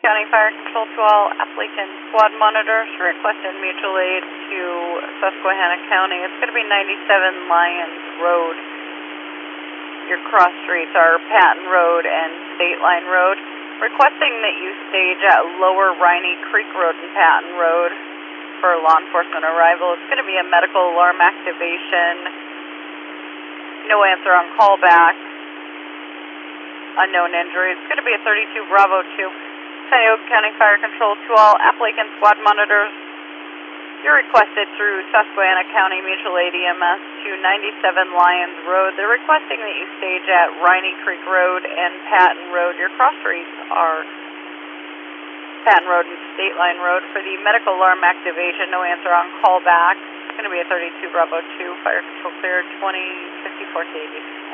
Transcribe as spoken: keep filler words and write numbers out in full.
County Fire Control to all applicant squad monitors. Requested mutual aid to Susquehanna County. It's going to be ninety-seven Lyons Road. Your cross streets are Patton Road and State Line Road. Requesting that you stage at Lower Riney Creek Road and Patton Road for law enforcement arrival. It's going to be a medical alarm activation. No answer on callback. Unknown injury. It's going to be a thirty-two Bravo two. Tioga County Fire Control to all applicant squad monitors. You're requested through Susquehanna County Mutual Aid E M S to ninety-seven Lyons Road. They're requesting that you stage at Riney Creek Road and Patton Road. Your cross streets are Patton Road and State Line Road for the medical alarm activation. No answer on callback. It's going to be a thirty-two Bravo two. Fire Control cleared twenty fifty-four K D.